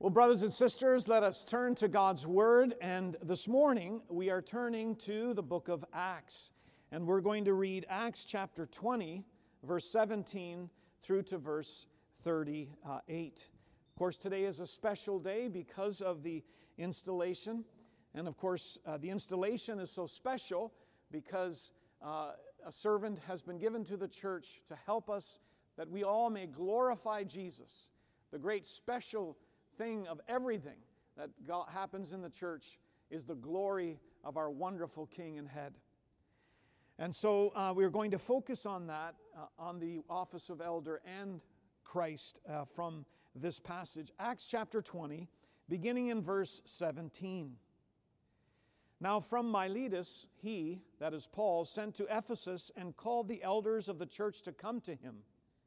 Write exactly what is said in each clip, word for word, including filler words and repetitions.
Well, brothers and sisters, let us turn to God's Word, and this morning we are turning to the book of Acts, and we're going to read Acts chapter twenty, verse seventeen through to verse thirty-eight. Of course, today is a special day because of the installation, and of course, uh, the installation is so special because uh, a servant has been given to the church to help us that we all may glorify Jesus. The great special thing of everything that God happens in the church is the glory of our wonderful King and Head. And so uh, we're going to focus on that, uh, on the office of elder and Christ uh, from this passage. Acts chapter twenty, beginning in verse seventeen. Now from Miletus he, that is Paul, sent to Ephesus and called the elders of the church to come to him.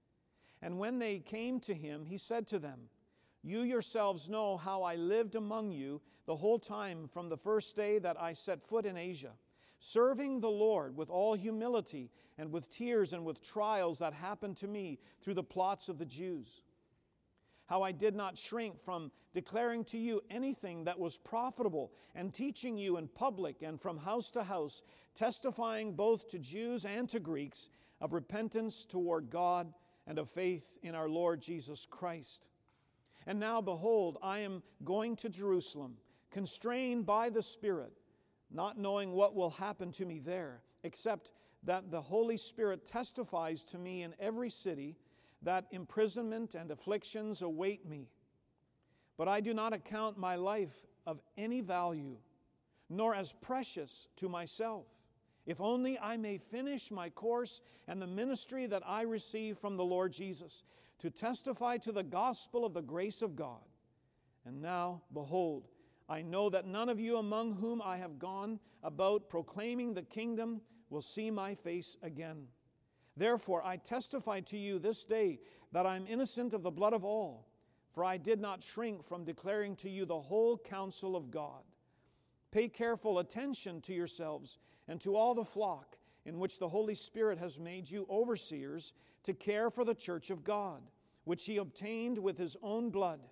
And when they came to him, he said to them, "You yourselves know how I lived among you the whole time from the first day that I set foot in Asia, serving the Lord with all humility and with tears and with trials that happened to me through the plots of the Jews. How I did not shrink from declaring to you anything that was profitable and teaching you in public and from house to house, testifying both to Jews and to Greeks of repentance toward God and of faith in our Lord Jesus Christ. And now, behold, I am going to Jerusalem, constrained by the Spirit, not knowing what will happen to me there, except that the Holy Spirit testifies to me in every city that imprisonment and afflictions await me. But I do not account my life of any value, nor as precious to myself, if only I may finish my course and the ministry that I receive from the Lord Jesus, to testify to the gospel of the grace of God. And now, behold, I know that none of you among whom I have gone about proclaiming the kingdom will see my face again. Therefore, I testify to you this day that I am innocent of the blood of all, for I did not shrink from declaring to you the whole counsel of God. Pay careful attention to yourselves and to all the flock in which the Holy Spirit has made you overseers to care for the church of God, which he obtained with his own blood.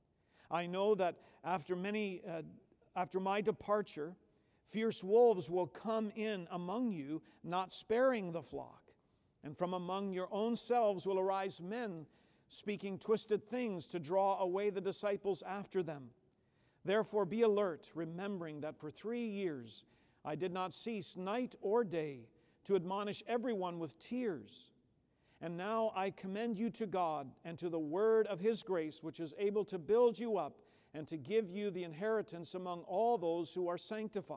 I know that after many, uh, after my departure, fierce wolves will come in among you, not sparing the flock. And from among your own selves will arise men speaking twisted things to draw away the disciples after them. Therefore be alert, remembering that for three years I did not cease night or day to admonish everyone with tears. And now I commend you to God and to the word of his grace, which is able to build you up and to give you the inheritance among all those who are sanctified.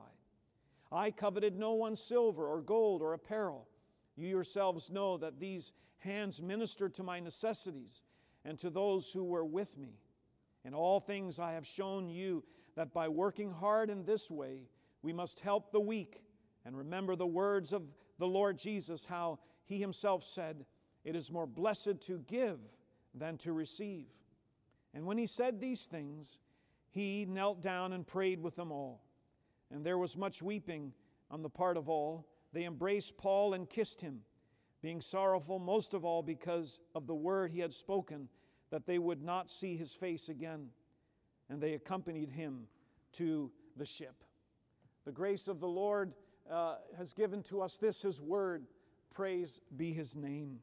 I coveted no one's silver or gold or apparel. You yourselves know that these hands ministered to my necessities and to those who were with me. In all things I have shown you that by working hard in this way, we must help the weak and remember the words of the Lord Jesus, how he himself said, "It is more blessed to give than to receive." And when he said these things, he knelt down and prayed with them all. And there was much weeping on the part of all. They embraced Paul and kissed him, being sorrowful most of all because of the word he had spoken, that they would not see his face again. And they accompanied him to the ship. The grace of the Lord uh, has given to us this, his word. Praise be his name.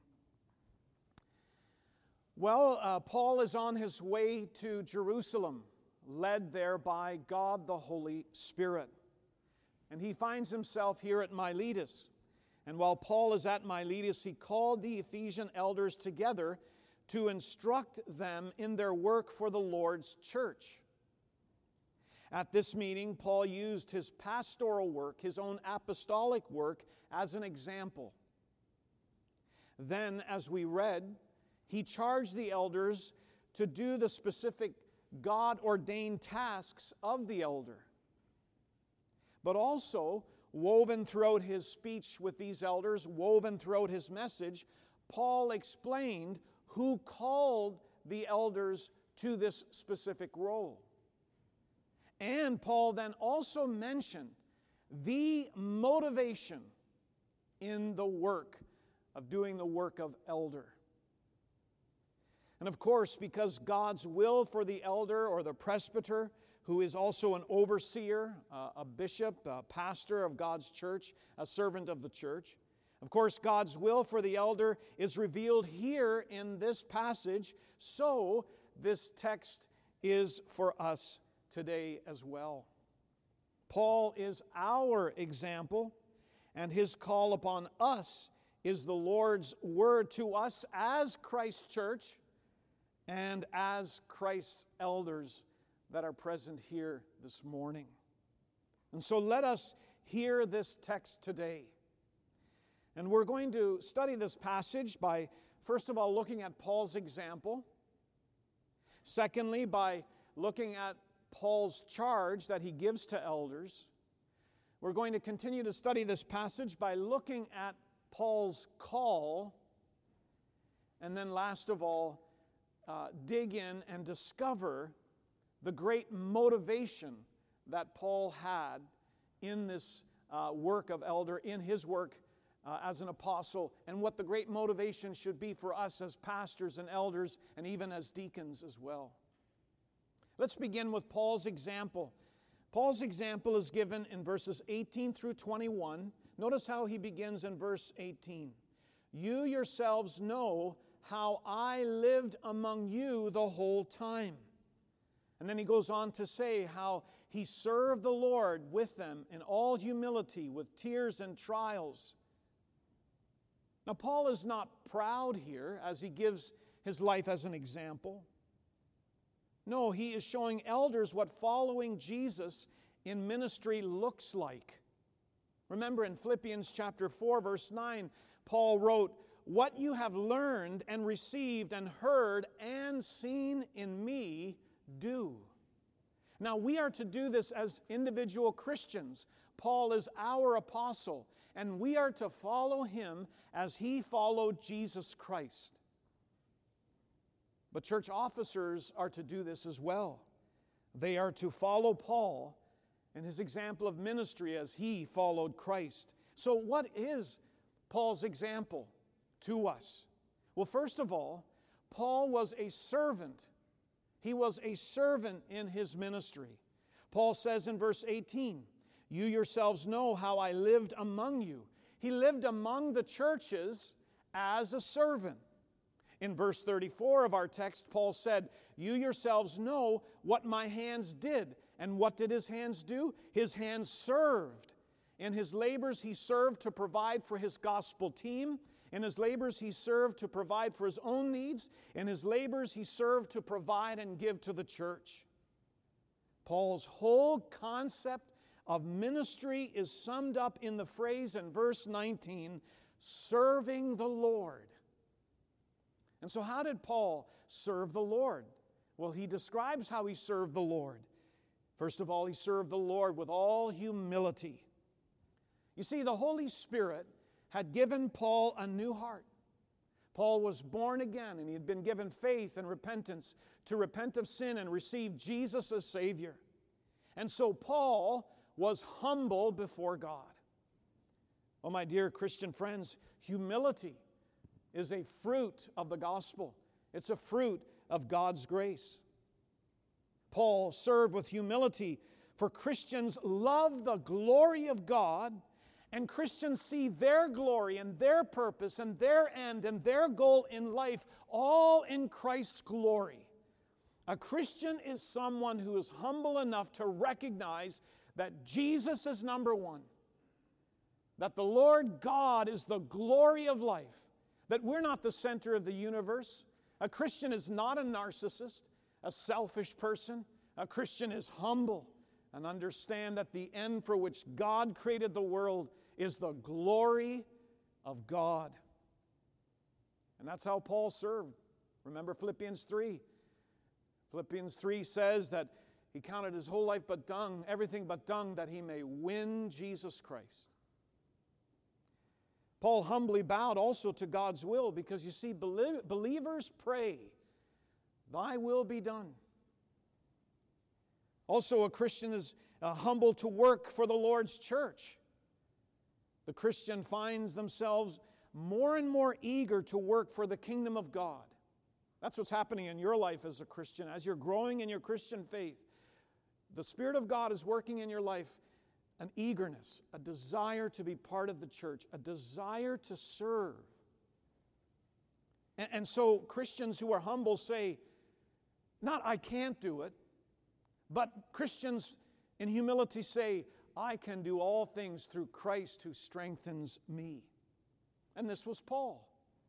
Well, uh, Paul is on his way to Jerusalem, led there by God the Holy Spirit. And he finds himself here at Miletus. And while Paul is at Miletus, he called the Ephesian elders together to instruct them in their work for the Lord's church. At this meeting, Paul used his pastoral work, his own apostolic work, as an example. Then, as we read, he charged the elders to do the specific God-ordained tasks of the elder. But also, woven throughout his speech with these elders, woven throughout his message, Paul explained who called the elders to this specific role. And Paul then also mentioned the motivation in the work of doing the work of elder. And of course, because God's will for the elder or the presbyter, who is also an overseer, uh, a bishop, a pastor of God's church, a servant of the church. Of course, God's will for the elder is revealed here in this passage, so this text is for us today as well. Paul is our example, and his call upon us is the Lord's word to us as Christ's church and as Christ's elders that are present here this morning. And so let us hear this text today. And we're going to study this passage by, first of all, looking at Paul's example. Secondly, by looking at Paul's charge that he gives to elders. We're going to continue to study this passage by looking at Paul's call. And then last of all, uh, dig in and discover the great motivation that Paul had in this uh, work of elder, in his work uh, as an apostle, and what the great motivation should be for us as pastors and elders, and even as deacons as well. Let's begin with Paul's example. Paul's example is given in verses eighteen through twenty-one. Notice how he begins in verse eighteen. You yourselves know how I lived among you the whole time. And then he goes on to say how he served the Lord with them in all humility, with tears and trials. Now, Paul is not proud here as he gives his life as an example. No, he is showing elders what following Jesus in ministry looks like. Remember in Philippians chapter four, verse nine, Paul wrote, "What you have learned and received and heard and seen in me, do." Now, we are to do this as individual Christians. Paul is our apostle, and we are to follow him as he followed Jesus Christ. But church officers are to do this as well. They are to follow Paul and his example of ministry as he followed Christ. So what is Paul's example to us? Well, first of all, Paul was a servant. He was a servant in his ministry. Paul says in verse eighteen, you yourselves know how I lived among you. He lived among the churches as a servant. In verse thirty-four of our text, Paul said, you yourselves know what my hands did. And what did his hands do? His hands served. In his labors, he served to provide for his gospel team. In his labors, he served to provide for his own needs. In his labors, he served to provide and give to the church. Paul's whole concept of ministry is summed up in the phrase in verse nineteen, serving the Lord. And so how did Paul serve the Lord? Well, he describes how he served the Lord. First of all, he served the Lord with all humility. You see, the Holy Spirit had given Paul a new heart. Paul was born again, and he had been given faith and repentance to repent of sin and receive Jesus as Savior. And so Paul was humble before God. Oh, my dear Christian friends, humility is a fruit of the gospel. It's a fruit of God's grace. Paul served with humility, for Christians love the glory of God, and Christians see their glory and their purpose and their end and their goal in life all in Christ's glory. A Christian is someone who is humble enough to recognize that Jesus is number one, that the Lord God is the glory of life, that we're not the center of the universe. A Christian is not a narcissist, a selfish person. A Christian is humble and understand that the end for which God created the world is the glory of God. And that's how Paul served. Remember Philippians three. Philippians three says that he counted his whole life but dung, everything but dung, that he may win Jesus Christ. Paul humbly bowed also to God's will, because you see, believers pray, thy will be done. Also, a Christian is uh, humble to work for the Lord's church. The Christian finds themselves more and more eager to work for the kingdom of God. That's what's happening in your life as a Christian. As you're growing in your Christian faith, the Spirit of God is working in your life an eagerness, a desire to be part of the church, a desire to serve. And, and so Christians who are humble say, not I can't do it, but Christians in humility say, I can do all things through Christ who strengthens me. And this was Paul.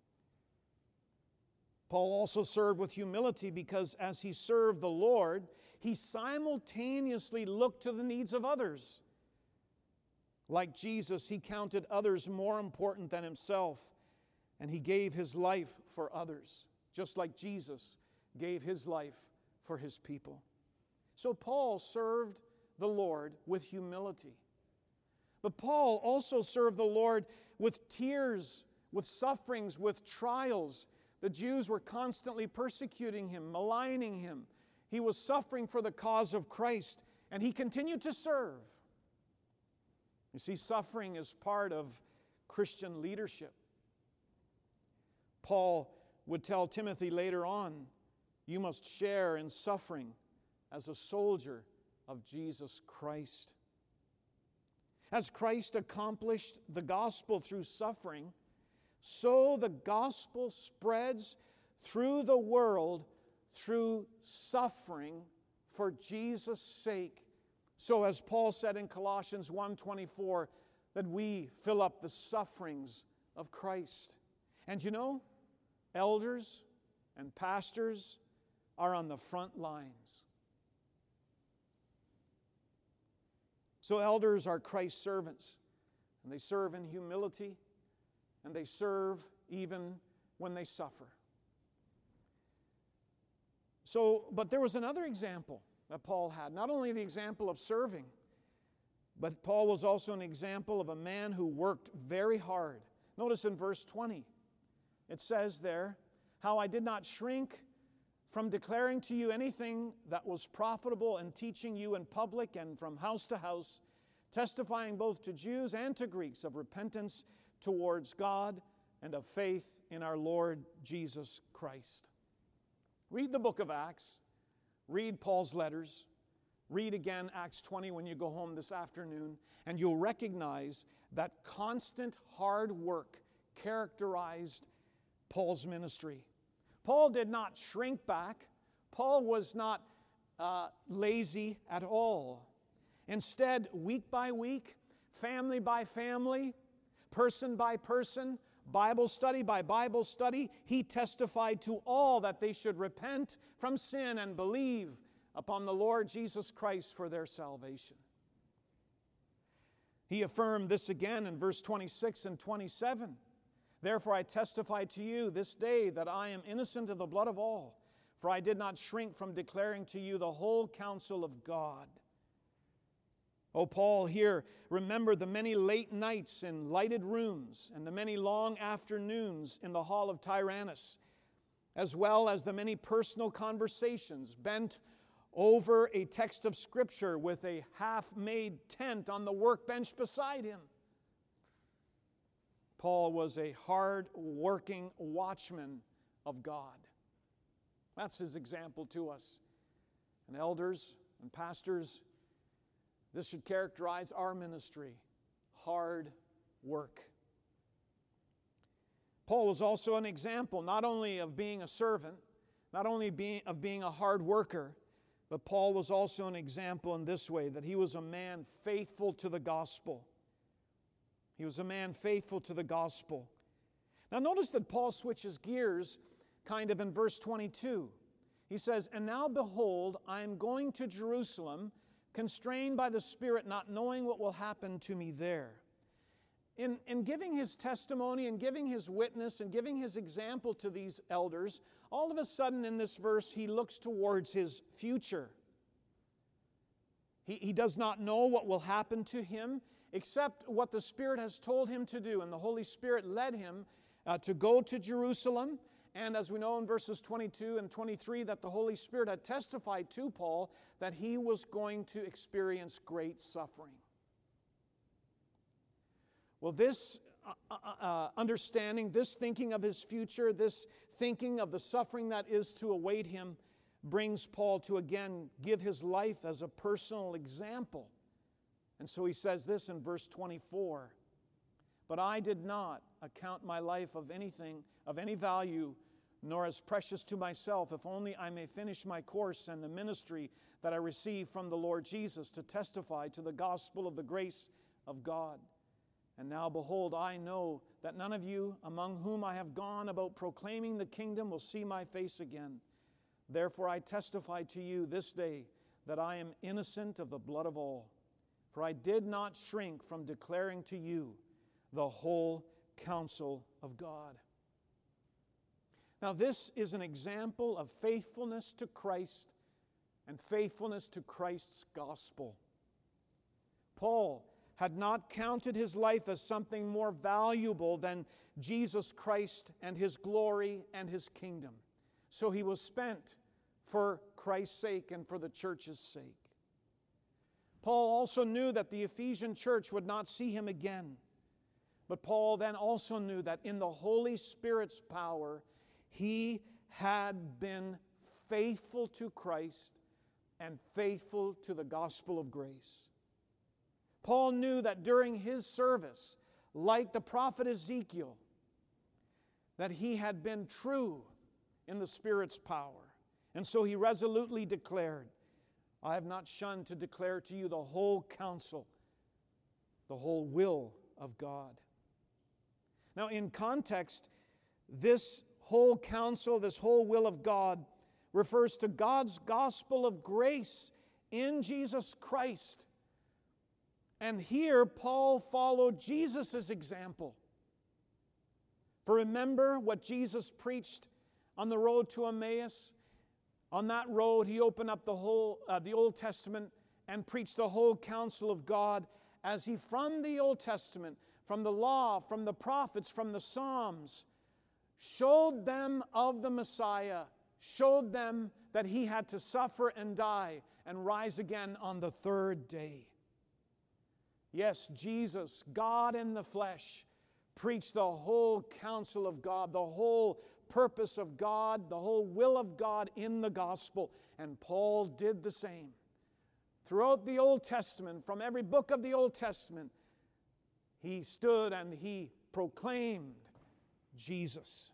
Paul also served with humility because as he served the Lord, he simultaneously looked to the needs of others. Like Jesus, he counted others more important than himself, and he gave his life for others, just like Jesus gave his life for his people. So Paul served the Lord with humility. But Paul also served the Lord with tears, with sufferings, with trials. The Jews were constantly persecuting him, maligning him. He was suffering for the cause of Christ, and he continued to serve. You see, suffering is part of Christian leadership. Paul would tell Timothy later on, you must share in suffering as a soldier of Jesus Christ. As Christ accomplished the gospel through suffering, so the gospel spreads through the world through suffering for Jesus' sake. So as Paul said in Colossians one twenty-four, that we fill up the sufferings of Christ. And you know, elders and pastors are on the front lines. So elders are Christ's servants, and they serve in humility, and they serve even when they suffer. So, but there was another example that Paul had. Not only the example of serving, but Paul was also an example of a man who worked very hard. Notice in verse twenty, it says there, how I did not shrink from declaring to you anything that was profitable and teaching you in public and from house to house, testifying both to Jews and to Greeks of repentance towards God and of faith in our Lord Jesus Christ. Read the book of Acts. Read Paul's letters. Read again Acts twenty when you go home this afternoon, and you'll recognize that constant hard work characterized Paul's ministry. Paul did not shrink back. Paul was not uh, lazy at all. Instead, week by week, family by family, person by person, Bible study by Bible study, he testified to all that they should repent from sin and believe upon the Lord Jesus Christ for their salvation. He affirmed this again in verse twenty-six and twenty-seven. Therefore I testify to you this day that I am innocent of the blood of all, for I did not shrink from declaring to you the whole counsel of God. Oh, Paul here remembered the many late nights in lighted rooms and the many long afternoons in the hall of Tyrannus, as well as the many personal conversations bent over a text of Scripture with a half-made tent on the workbench beside him. Paul was a hard-working watchman of God. That's his example to us. And elders and pastors, this should characterize our ministry: hard work. Paul was also an example not only of being a servant, not only being, of being a hard worker, but Paul was also an example in this way, that he was a man faithful to the gospel. He was a man faithful to the gospel. Now notice that Paul switches gears kind of in verse twenty-two. He says, "And now behold, I am going to Jerusalem, constrained by the Spirit, not knowing what will happen to me there." In, in giving his testimony and giving his witness and giving his example to these elders, all of a sudden in this verse he looks towards his future. He, he does not know what will happen to him except what the Spirit has told him to do. And the Holy Spirit led him uh, to go to Jerusalem. And as we know in verses twenty-two and twenty-three, that the Holy Spirit had testified to Paul that he was going to experience great suffering. Well, this uh, uh, understanding, this thinking of his future, this thinking of the suffering that is to await him, brings Paul to again give his life as a personal example. And so he says this in verse twenty-four, "But I did not account my life of anything, of any value, nor as precious to myself, if only I may finish my course and the ministry that I received from the Lord Jesus to testify to the gospel of the grace of God. And now, behold, I know that none of you among whom I have gone about proclaiming the kingdom will see my face again. Therefore I testify to you this day that I am innocent of the blood of all. For I did not shrink from declaring to you the whole counsel of God." Now, this is an example of faithfulness to Christ and faithfulness to Christ's gospel. Paul had not counted his life as something more valuable than Jesus Christ and His glory and His kingdom. So he was spent for Christ's sake and for the church's sake. Paul also knew that the Ephesian church would not see him again. But Paul then also knew that in the Holy Spirit's power, he had been faithful to Christ and faithful to the gospel of grace. Paul knew that during his service, like the prophet Ezekiel, that he had been true in the Spirit's power. And so he resolutely declared, "I have not shunned to declare to you the whole counsel, the whole will of God." Now, in context, this whole counsel, this whole will of God, refers to God's gospel of grace in Jesus Christ. And here, Paul followed Jesus' example. For remember what Jesus preached on the road to Emmaus? On that road, he opened up the whole, uh, the Old Testament and preached the whole counsel of God as he, from the Old Testament, from the law, from the prophets, from the Psalms, showed them of the Messiah, showed them that he had to suffer and die and rise again on the third day. Yes, Jesus, God in the flesh, preached the whole counsel of God, the whole purpose of God, the whole will of God in the gospel. And Paul did the same. Throughout the Old Testament, from every book of the Old Testament, he stood and he proclaimed Jesus.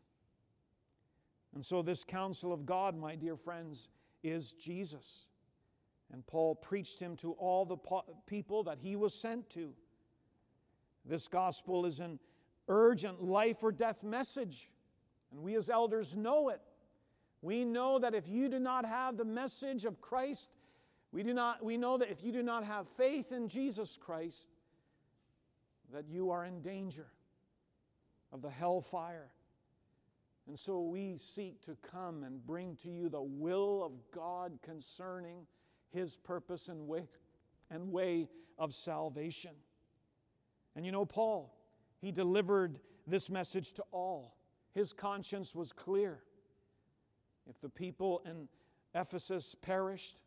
And so this counsel of God, my dear friends, is Jesus. And Paul preached him to all the people that he was sent to. This gospel is an urgent life or death message, and we as elders know it. We know that if you do not have the message of Christ, we do not. We know that if you do not have faith in Jesus Christ, that you are in danger of the hellfire. And so we seek to come and bring to you the will of God concerning His purpose and way, and way of salvation. And you know, Paul, he delivered this message to all. His conscience was clear. If the people in Ephesus perished,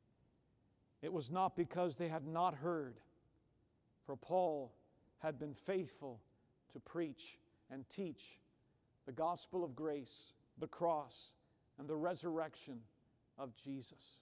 it was not because they had not heard, for Paul had been faithful to preach and teach the gospel of grace, the cross, and the resurrection of Jesus.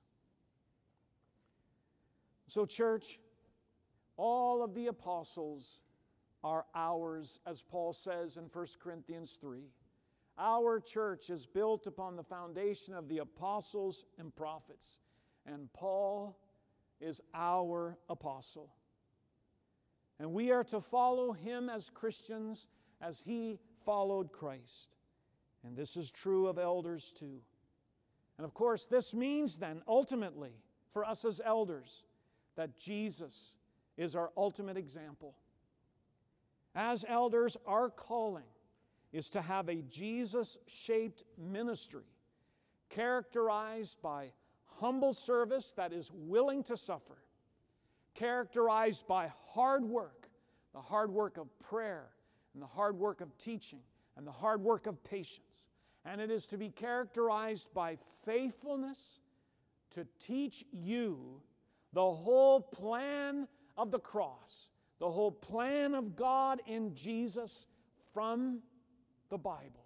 So, church, all of the apostles are ours, as Paul says in First Corinthians three. Our church is built upon the foundation of the apostles and prophets, and Paul is our apostle. And we are to follow him as Christians as he followed Christ. And this is true of elders too. And of course, this means then, ultimately, for us as elders, that Jesus is our ultimate example. As elders, our calling is to have a Jesus-shaped ministry characterized by humble service that is willing to suffer, characterized by hard work, the hard work of prayer, and the hard work of teaching, and the hard work of patience. And it is to be characterized by faithfulness to teach you the whole plan of the cross, the whole plan of God in Jesus from the Bible.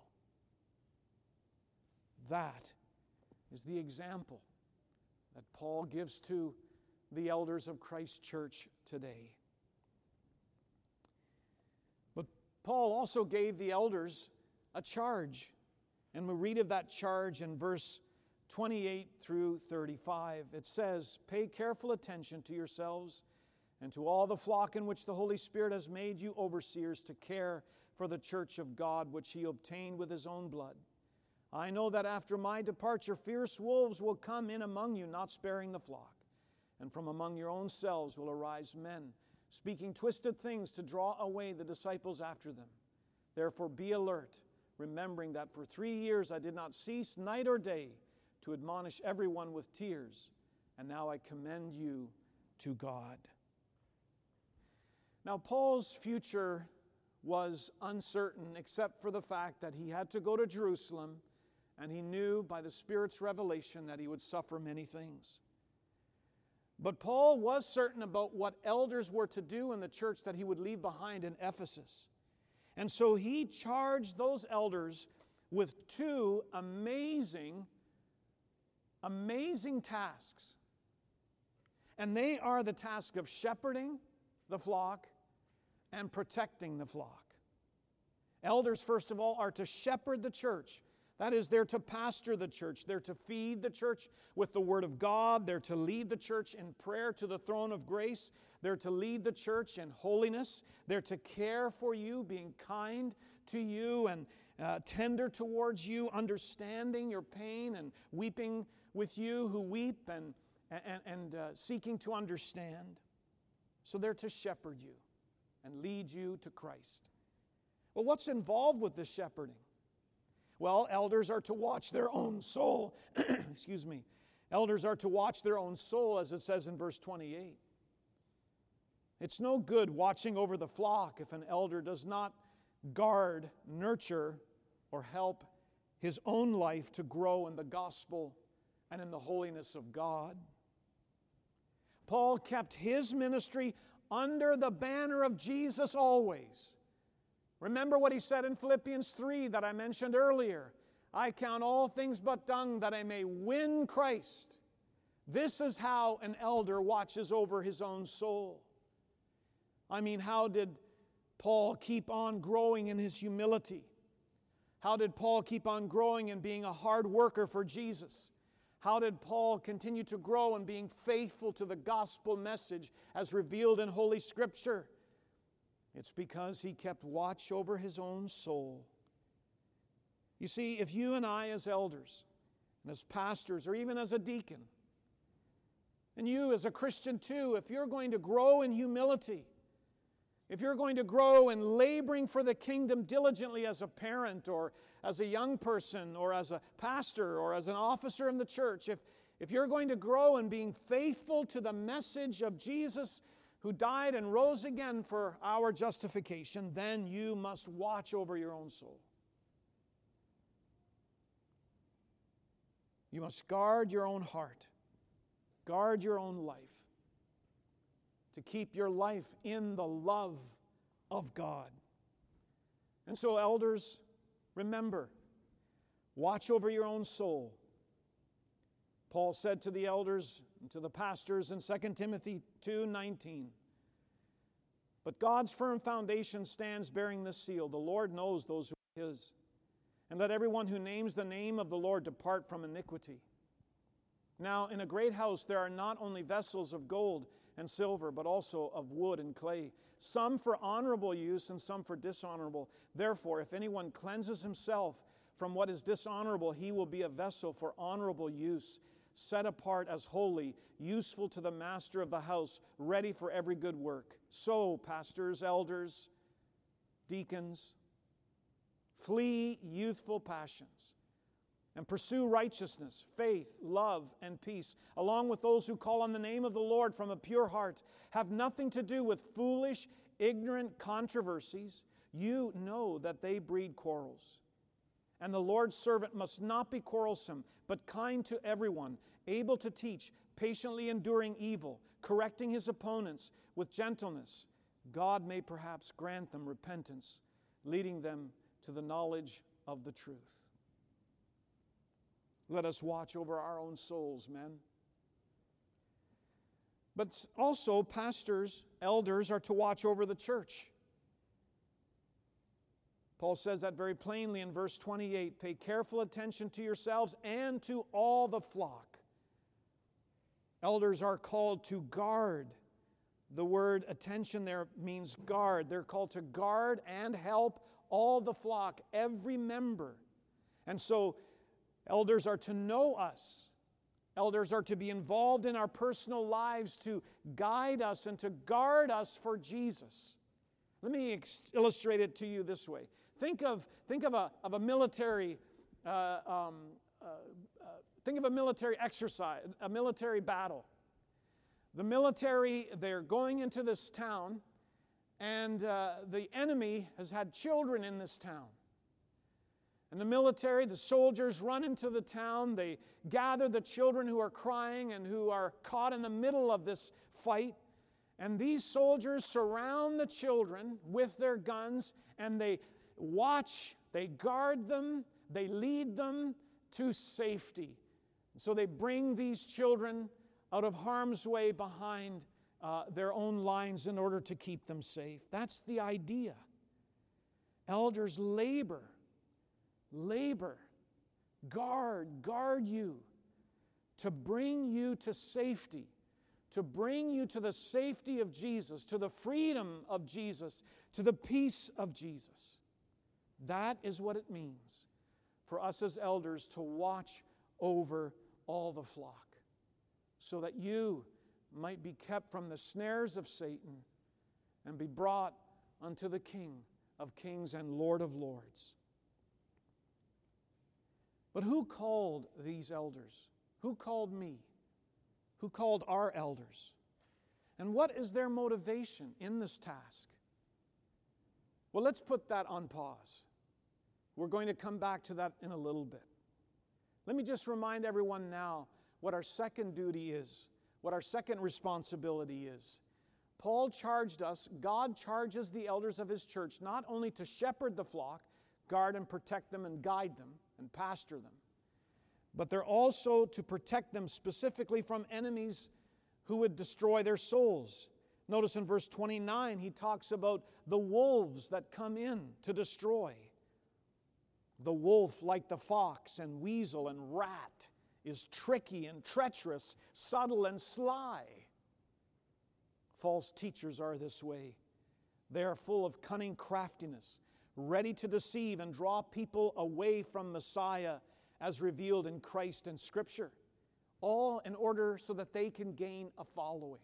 That is the example that Paul gives to the elders of Christ Church today. But Paul also gave the elders a charge, and we read of that charge in verse twenty-eight through thirty-five. It says, "Pay careful attention to yourselves and to all the flock in which the Holy Spirit has made you overseers to care for the church of God, which He obtained with His own blood. I know that after my departure fierce wolves will come in among you, not sparing the flock. And from among your own selves will arise men, speaking twisted things to draw away the disciples after them. Therefore be alert, remembering that for three years I did not cease night or day to admonish everyone with tears, and now I commend you to God." Now, Paul's future was uncertain except for the fact that he had to go to Jerusalem, and he knew by the Spirit's revelation that he would suffer many things. But Paul was certain about what elders were to do in the church that he would leave behind in Ephesus. And so he charged those elders with two amazing, amazing tasks. And they are the task of shepherding the flock and protecting the flock. Elders, first of all, are to shepherd the church. That is, they're to pastor the church. They're to feed the church with the Word of God. They're to lead the church in prayer to the throne of grace. They're to lead the church in holiness. They're to care for you, being kind to you and uh, tender towards you, understanding your pain and weeping with you who weep and, and, and uh, seeking to understand. So they're to shepherd you and lead you to Christ. Well, what's involved with this shepherding? Well, elders are to watch their own soul. Excuse me. Elders are to watch their own soul, as it says in verse twenty-eight. It's no good watching over the flock if an elder does not guard, nurture, or help his own life to grow in the gospel and in the holiness of God. Paul kept his ministry under the banner of Jesus always. Remember what he said in Philippians three that I mentioned earlier. I count all things but dung that I may win Christ. This is how an elder watches over his own soul. I mean, how did Paul keep on growing in his humility? How did Paul keep on growing in being a hard worker for Jesus? How did Paul continue to grow in being faithful to the gospel message as revealed in Holy Scripture? It's because he kept watch over his own soul. You see, if you and I as elders, and as pastors, or even as a deacon, and you as a Christian too, if you're going to grow in humility, if you're going to grow in laboring for the kingdom diligently as a parent or as a young person or as a pastor or as an officer in the church, if, if you're going to grow in being faithful to the message of Jesus who died and rose again for our justification, then you must watch over your own soul. You must guard your own heart, guard your own life, to keep your life in the love of God. And so, elders, remember, watch over your own soul. Paul said to the elders and to the pastors in Second Timothy two nineteen, "But God's firm foundation stands bearing this seal. The Lord knows those who are His. And let everyone who names the name of the Lord depart from iniquity. Now, in a great house there are not only vessels of gold and silver, but also of wood and clay, some for honorable use and some for dishonorable. Therefore, if anyone cleanses himself from what is dishonorable, he will be a vessel for honorable use, set apart as holy, useful to the master of the house, ready for every good work. So, pastors, elders, deacons, flee youthful passions and pursue righteousness, faith, love, and peace, along with those who call on the name of the Lord from a pure heart. Have nothing to do with foolish, ignorant controversies. You know that they breed quarrels. And the Lord's servant must not be quarrelsome, but kind to everyone, able to teach, patiently enduring evil, correcting his opponents with gentleness. God may perhaps grant them repentance, leading them to the knowledge of the truth. Let us watch over our own souls, men. But also, pastors, elders are to watch over the church. Paul says that very plainly in verse twenty-eight. Pay careful attention to yourselves and to all the flock. Elders are called to guard. The word attention there means guard. They're called to guard and help all the flock, every member. And so, elders are to know us. Elders are to be involved in our personal lives to guide us and to guard us for Jesus. Let me ex- illustrate it to you this way. Think of, think of, a, of a military, uh, um, uh, uh, think of a military exercise, a military battle. The military, they're going into this town, and uh, the enemy has had children in this town. And the military, the soldiers run into the town. They gather the children who are crying and who are caught in the middle of this fight. And these soldiers surround the children with their guns, and they watch, they guard them, they lead them to safety. So they bring these children out of harm's way behind uh, their own lines in order to keep them safe. That's the idea. Elders labor, labor, guard, guard you to bring you to safety, to bring you to the safety of Jesus, to the freedom of Jesus, to the peace of Jesus. That is what it means for us as elders to watch over all the flock, so that you might be kept from the snares of Satan and be brought unto the King of kings and Lord of lords. But who called these elders? Who called me? Who called our elders? And what is their motivation in this task? Well, let's put that on pause. We're going to come back to that in a little bit. Let me just remind everyone now what our second duty is, what our second responsibility is. Paul charged us, God charges the elders of his church not only to shepherd the flock, guard and protect them and guide them and pasture them, but they're also to protect them specifically from enemies who would destroy their souls. Notice in verse twenty-nine, he talks about the wolves that come in to destroy. The wolf, like the fox and weasel and rat, is tricky and treacherous, subtle and sly. False teachers are this way. They are full of cunning craftiness, ready to deceive and draw people away from Messiah as revealed in Christ and Scripture, all in order so that they can gain a following.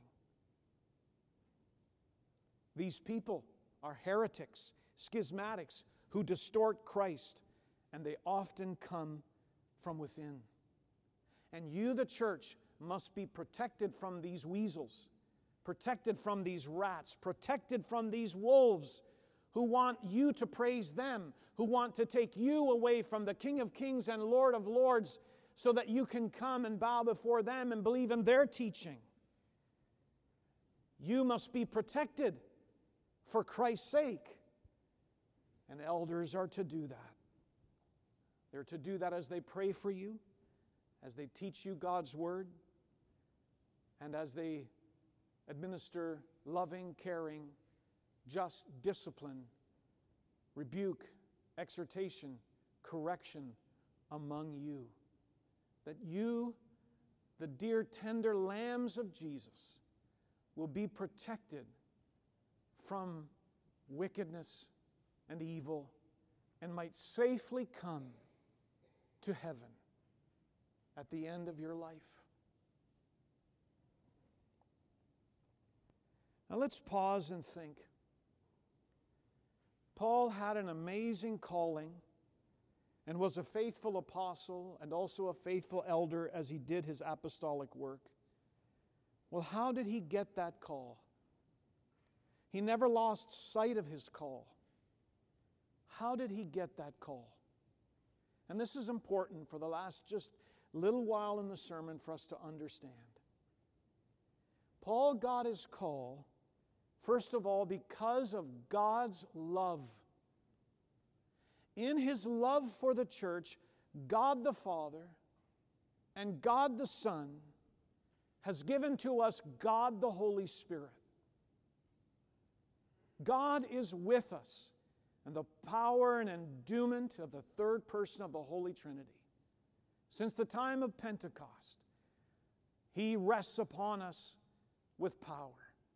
These people are heretics, schismatics, who distort Christ, and they often come from within. And you, the church, must be protected from these weasels, protected from these rats, protected from these wolves who want you to praise them, who want to take you away from the King of Kings and Lord of Lords so that you can come and bow before them and believe in their teaching. You must be protected for Christ's sake. And elders are to do that. They're to do that as they pray for you, as they teach you God's Word, and as they administer loving, caring, just discipline, rebuke, exhortation, correction among you. That you, the dear tender lambs of Jesus, will be protected from wickedness and evil and might safely come to heaven at the end of your life. Now let's pause and think. Paul had an amazing calling and was a faithful apostle and also a faithful elder as he did his apostolic work. Well, how did he get that call? He never lost sight of his call. How did he get that call? And this is important for the last just little while in the sermon for us to understand. Paul got his call First of all, because of God's love. In His love for the church, God the Father and God the Son has given to us God the Holy Spirit. God is with us in the power and endowment of the third person of the Holy Trinity. Since the time of Pentecost, He rests upon us with power.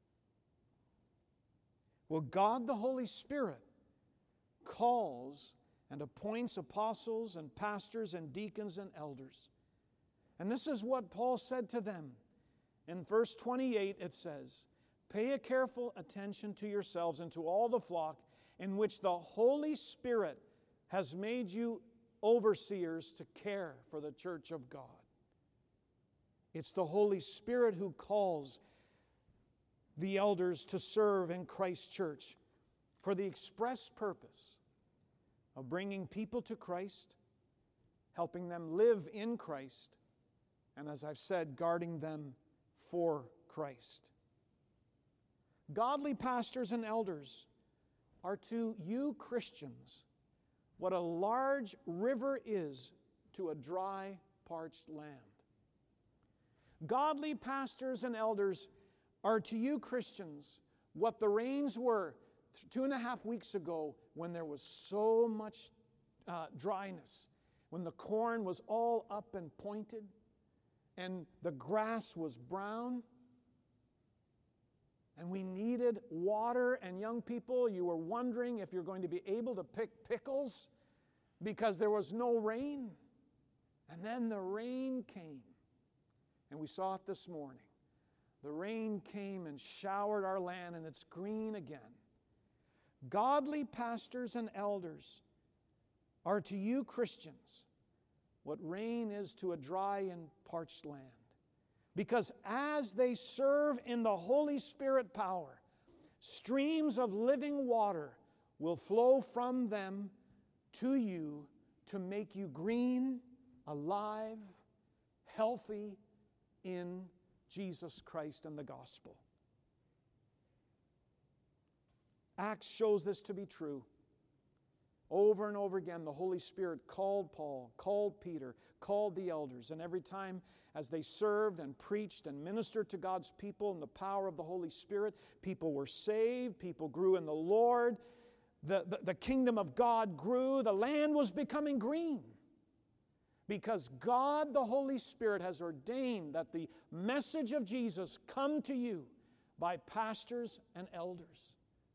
Well, God the Holy Spirit calls and appoints apostles and pastors and deacons and elders. And this is what Paul said to them. In verse twenty-eight it says, "Pay a careful attention to yourselves and to all the flock in which the Holy Spirit has made you overseers to care for the church of God." It's the Holy Spirit who calls the elders to serve in Christ's church for the express purpose of bringing people to Christ, helping them live in Christ, and as I've said, guarding them for Christ. Godly pastors and elders are to you Christians what a large river is to a dry, parched land. Godly pastors and elders are to you Christians what the rains were two and a half weeks ago when there was so much uh, dryness, when the corn was all up and pointed and the grass was brown and we needed water. And young people, you were wondering if you're going to be able to pick pickles because there was no rain. And then the rain came, and we saw it this morning. The rain came and showered our land, and it's green again. Godly pastors and elders are to you Christians what rain is to a dry and parched land. Because as they serve in the Holy Spirit power, streams of living water will flow from them to you to make you green, alive, healthy in Jesus Christ and the gospel. Acts shows this to be true. Over and over again, the Holy Spirit called Paul, called Peter, called the elders, and every time as they served and preached and ministered to God's people in the power of the Holy Spirit, people were saved, people grew in the Lord, the, the, the kingdom of God grew, the land was becoming green. Because God, the Holy Spirit, has ordained that the message of Jesus come to you by pastors and elders.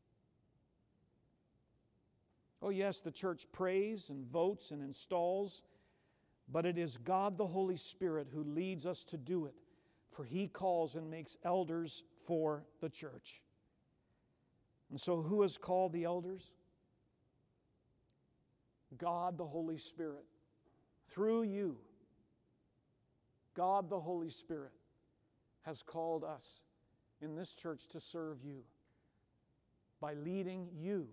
Oh yes, the church prays and votes and installs, but it is God, the Holy Spirit, who leads us to do it, for He calls and makes elders for the church. And so who has called the elders? God, the Holy Spirit. Through you, God the Holy Spirit has called us in this church to serve you by leading you.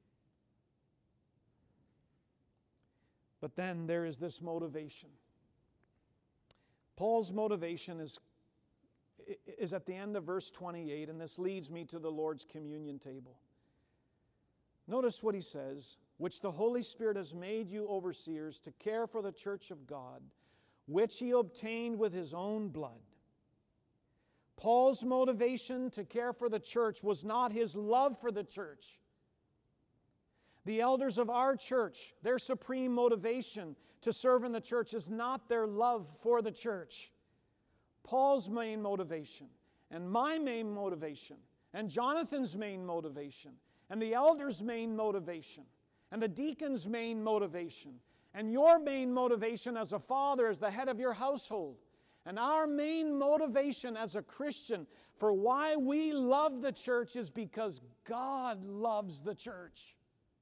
But then there is this motivation. Paul's motivation is, is at the end of verse twenty-eight, and this leads me to the Lord's communion table. Notice what he says, "Which the Holy Spirit has made you overseers to care for the church of God, which He obtained with His own blood." Paul's motivation to care for the church was not his love for the church. The elders of our church, their supreme motivation to serve in the church is not their love for the church. Paul's main motivation, and my main motivation, and Jonathan's main motivation, and the elders' main motivation, and the deacon's main motivation, and your main motivation as a father, as the head of your household, and our main motivation as a Christian for why we love the church is because God loves the church.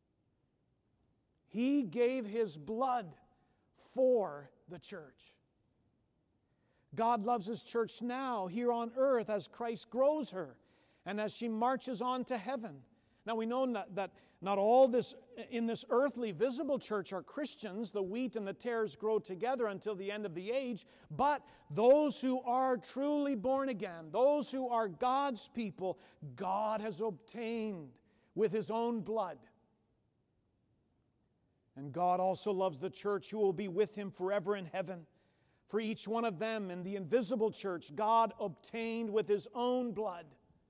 He gave His blood for the church. God loves His church now, here on earth, as Christ grows her, and as she marches on to heaven. Now we know not, that not all this in this earthly visible church are Christians. The wheat and the tares grow together until the end of the age. But those who are truly born again, those who are God's people, God has obtained with His own blood. And God also loves the church who will be with Him forever in heaven. For each one of them in the invisible church, God obtained with His own blood.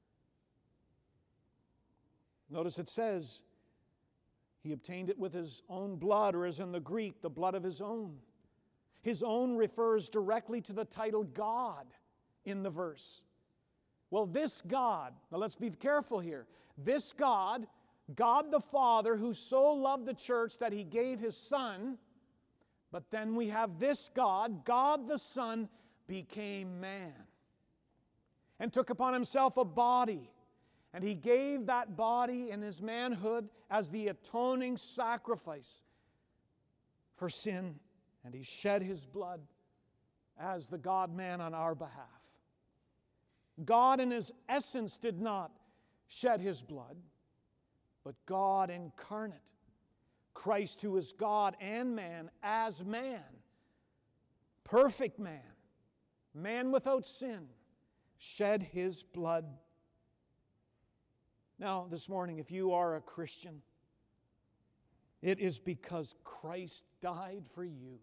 Notice it says, He obtained it with His own blood, or as in the Greek, the blood of His own. His own refers directly to the title God in the verse. Well, this God, now let's be careful here. This God, God the Father, who so loved the church that He gave His Son, but then we have this God, God the Son, became man and took upon Himself a body. And He gave that body in His manhood as the atoning sacrifice for sin. And He shed His blood as the God-man on our behalf. God in His essence did not shed His blood, but God incarnate, Christ who is God and man as man, perfect man, man without sin, shed His blood. Now, this morning, if you are a Christian, it is because Christ died for you,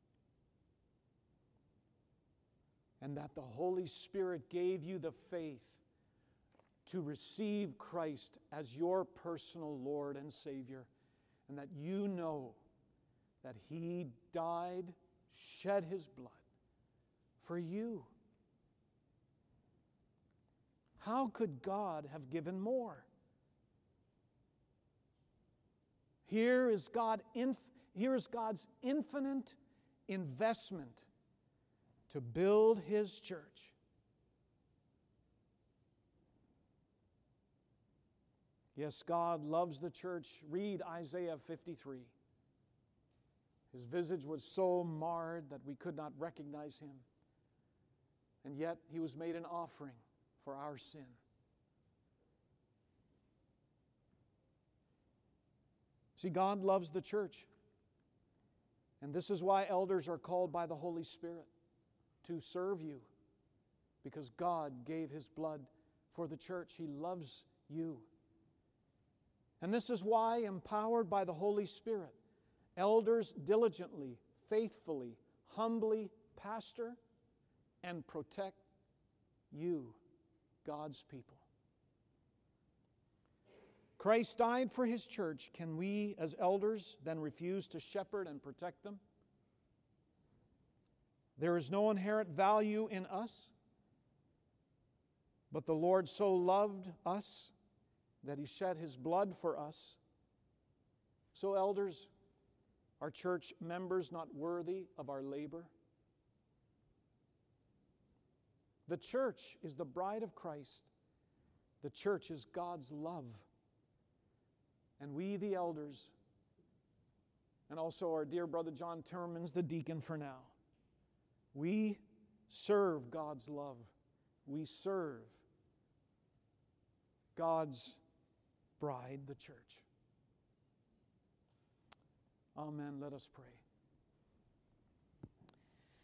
and that the Holy Spirit gave you the faith to receive Christ as your personal Lord and Savior, and that you know that He died, shed His blood for you. How could God have given more? Here is, God inf- here is God's infinite investment to build His church. Yes, God loves the church. Read Isaiah fifty-three. His visage was so marred that we could not recognize Him. And yet He was made an offering for our sin. See, God loves the church. And this is why elders are called by the Holy Spirit to serve you. Because God gave His blood for the church. He loves you. And this is why, empowered by the Holy Spirit, elders diligently, faithfully, humbly pastor and protect you, God's people. Christ died for His church. Can we, as elders, then refuse to shepherd and protect them? There is no inherent value in us, but the Lord so loved us that He shed His blood for us. So, elders, are church members not worthy of our labor? The church is the bride of Christ. The church is God's love. And we, the elders, and also our dear brother John Timmermans, the deacon for now, we serve God's love. We serve God's bride, the church. Amen. Let us pray.